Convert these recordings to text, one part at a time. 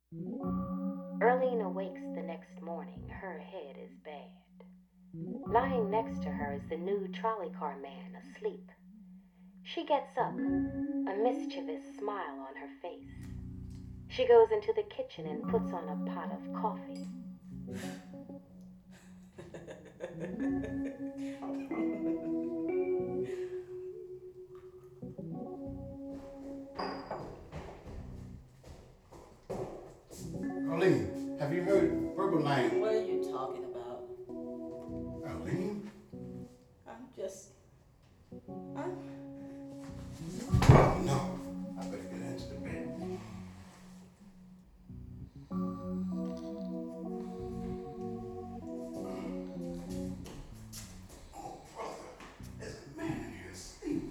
Earlene awakes the next morning. Her head is bad. Lying next to her is the new trolley car man asleep. She gets up, a mischievous smile on her face. She goes into the kitchen and puts on a pot of coffee. Arlene, have you heard Verbaline? What are you talking about? Arlene? I'm just. I'm. Oh, no. I better get into the bed. Oh, brother, there's a man in here asleep.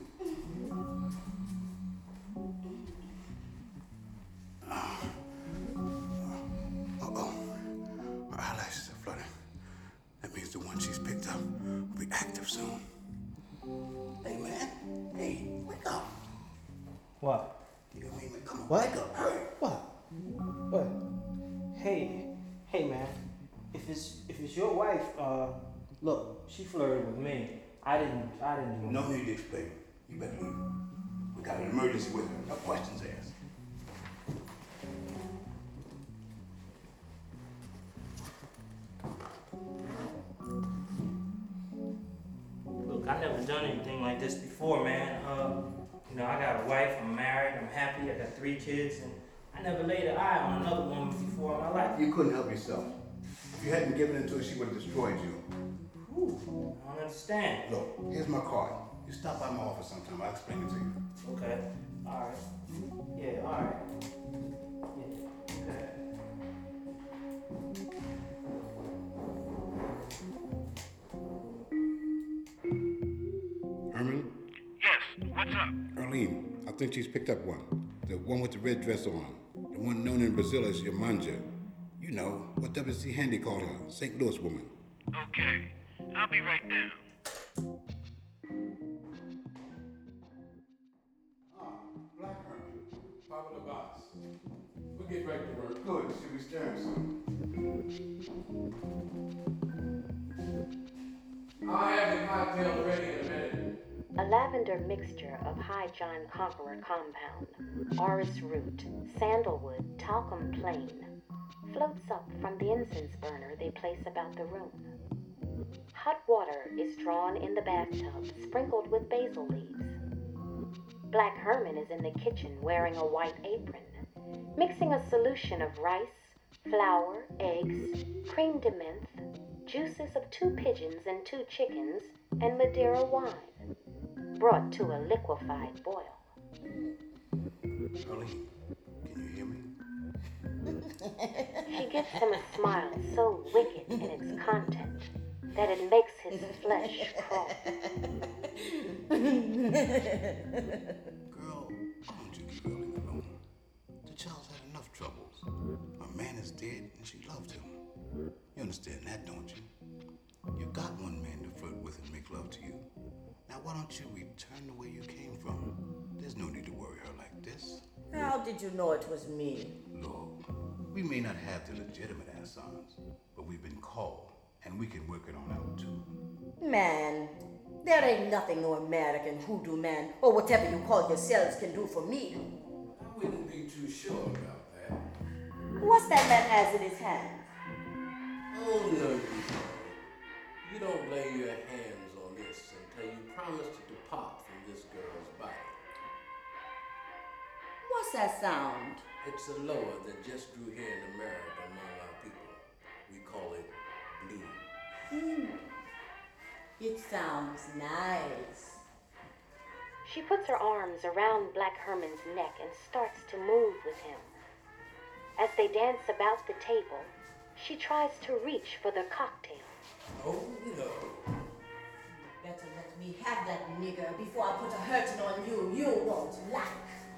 Uh-oh. Her eyelashes are fluttering. That means the one she's picked up will be active soon. Hey, man. Hey, wake up. What? You know what I mean? Come on, What? wake up. Hurry. What? What? Hey, man. If it's your wife, look, she flirted with me. I didn't do No need to explain. You better leave. We got an emergency with her. No questions asked. Look, I never done anything like this before, man. I got a wife, I'm married, I'm happy, I got 3 kids, and I never laid an eye on another woman before in my life. You couldn't help yourself. If you hadn't given in to her, she would have destroyed you. Ooh, I don't understand. Look, here's my card. You stop by my office sometime. I'll explain it to you. Okay, alright. Yeah, alright. Yeah, okay. Herman? Yes, what's up? Arlene, I think she's picked up one. The one with the red dress on. The one known in Brazil as Yamanja. You know, what W.C. Handy called her, St. Louis woman. Okay, I'll be right down. Black Herman. Papa the boss. We'll get back to work. Good, she'll be stirring soon. I'll have the cocktail ready in a minute. A lavender mixture of High John Conqueror compound, orris root, sandalwood, talcum plain, floats up from the incense burner they place about the room. Hot water is drawn in the bathtub, sprinkled with basil leaves. Black Herman is in the kitchen wearing a white apron, mixing a solution of rice, flour, eggs, creme de menthe, juices of 2 pigeons and 2 chickens, and Madeira wine, brought to a liquefied boil. Arlene, can you hear me? She gives him a smile so wicked in its content that it makes his flesh crawl. Girl, why don't you leave Erling alone? The child's had enough troubles. A man is dead and she loved him. You understand that, don't you? You got one man to flirt with and make love to you. Now why don't you return to where you came from? There's no need to worry her like this. How did you know it was me? Look, we may not have the legitimate Assans, but we've been called, and we can work it on out too. Man, there ain't nothing no American hoodoo man or whatever you call yourselves can do for me. I wouldn't be too sure about that. What's that man has in his hand? Oh, no, you don't. You don't lay your hands on this until you promise to depart from this girl's body. What's that sound? It's a lower that just grew here in America among our people. We call it blue. It sounds nice. She puts her arms around Black Herman's neck and starts to move with him. As they dance about the table, she tries to reach for the cocktail. Oh, no. Better let me have that nigger before I put a hurting on you won't like.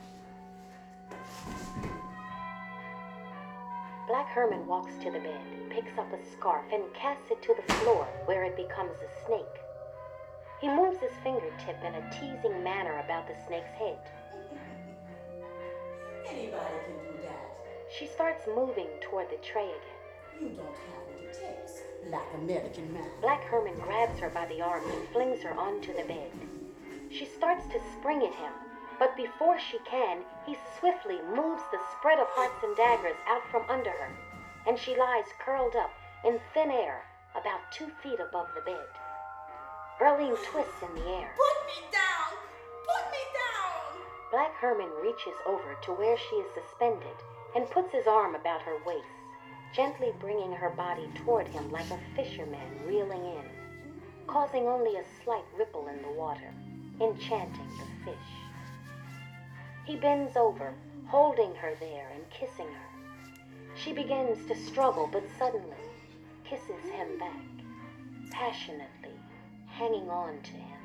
Black Herman walks to the bed, picks up a scarf, and casts it to the floor where it becomes a snake. He moves his fingertip in a teasing manner about the snake's head. Anybody can do that. She starts moving toward the tray again. You don't have what it takes, Black American man. Black Herman grabs her by the arm and flings her onto the bed. She starts to spring at him, but before she can, he swiftly moves the spread of hearts and daggers out from under her, and she lies curled up in thin air about 2 feet above the bed. Earlene twists in the air. Put me down! Put me down! Black Herman reaches over to where she is suspended and puts his arm about her waist, gently bringing her body toward him like a fisherman reeling in, causing only a slight ripple in the water, enchanting the fish. He bends over, holding her there and kissing her. She begins to struggle, but suddenly kisses him back, passionately, hanging on to him.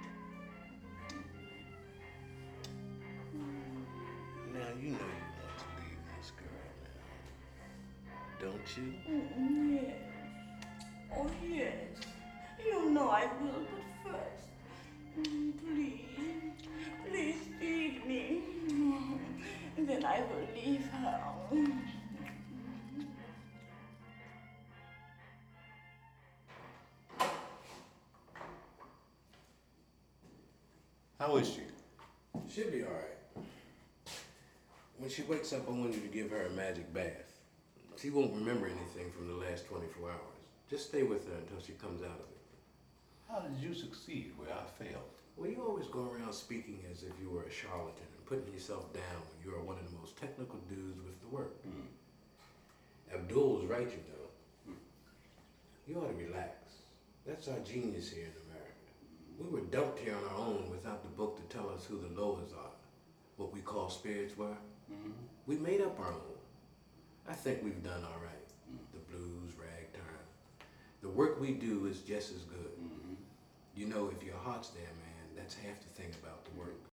Now you know you want to leave this girl now, don't you? Yes. Oh, yes. You know I will, but first, please feed me. Then I will leave her. How is she? She'll be all right. When she wakes up, I want you to give her a magic bath. She won't remember anything from the last 24 hours. Just stay with her until she comes out of it. How did you succeed where I failed? Well, you always go around speaking as if you were a charlatan and putting yourself down when you are one of the most technical dudes with the work. Abdul's right, you know. You ought to relax. That's our genius here in America. We were dumped here on our own without the book to tell us who the Loas are, what we call spirits were. We made up our own. I think we've done all right. The blues, ragtime. The work we do is just as good. You know, if your heart's there, man, that's half the thing about the work.